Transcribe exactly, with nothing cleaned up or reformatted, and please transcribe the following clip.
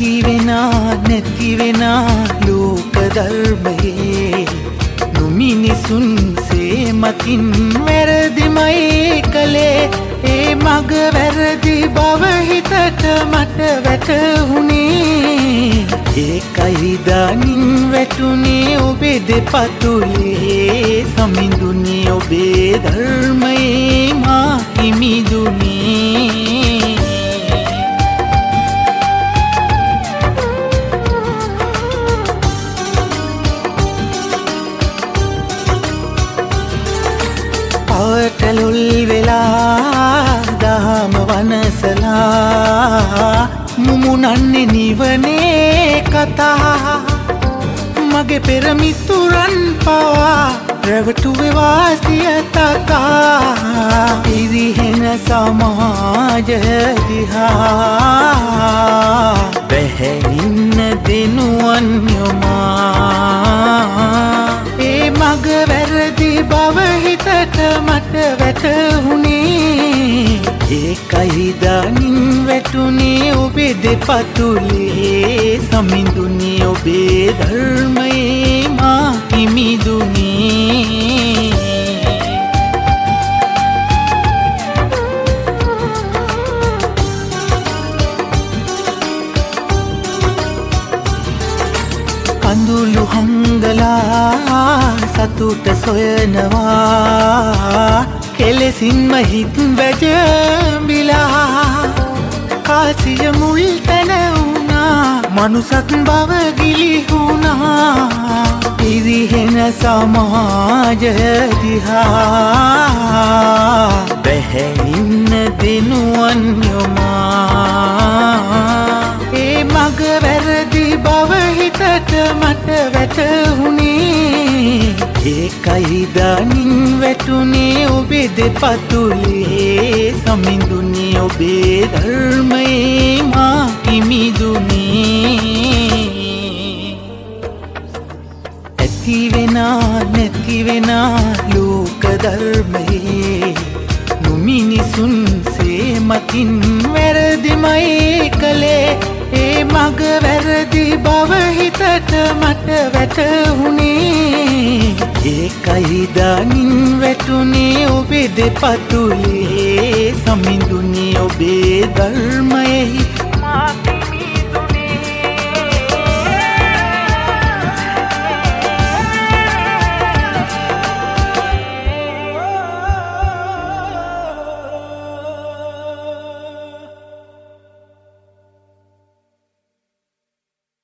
ඇති වෙනා නැති වෙනා ලෝක ධර්මයේ නුමිනිසුන් සේමකින් වැරදිමයි කළේ ඒ මග වැරදි බව හිතට මට වැටහුණේ ඒකයි දානින් වැටුනේ ඔබේ දෙපතුලේ සමිඳුනේ ඔබේ ධර්මයේ මා හිමිදුනේ පවටලුල් වෙලා දහම වනසලා මුමුණන්නේ නිවනේ කතා මගේ පෙරමිතුරන් පවා රැවටුවේ වාසිය තකා ඉරිහෙන සමාජ දිහා බැහැඉන්න දෙනුවන් යොමා ඒ මග වැරදි බව හිතට මට වැටහුණේ ඒකයි දානින් වැටුනේ ඔබේ දෙපතුලේ සමිඳුනේ ඔබේ ධර්මයේ මා හිමිදුනේ කඳුළු හංගලා සතුට සොයනවා කෙලෙසින්ම හිත් වැජඹිලා කාසිය මුල් තැන වුණා මනුසත් බව ගිලිහුණා ඉරිහෙන සමාජ දිහා බැහැඉන්න දෙනුවන් යොමා ඒ මග වැරදි බව හිතට මට වැටහුණේ ඒකයි දානින් වැටුනේ ඔබේ දෙපතුලේ සමිඳුනේ ඔබේ ධර්මයේ මා හිමිදුනේ ඇති වෙනා නැති වෙනා ලෝක ධර්මයේ නුමිනිසුන් සේමකින් වැරදිමයි කළේ ඒ මග වැරදි බව හිතට මට වැටහුණේ ඒකයි දානින් වැටුනේ ඔබේ දෙපතුලේ සමිඳුනේ ඔබේ ධර්මයේ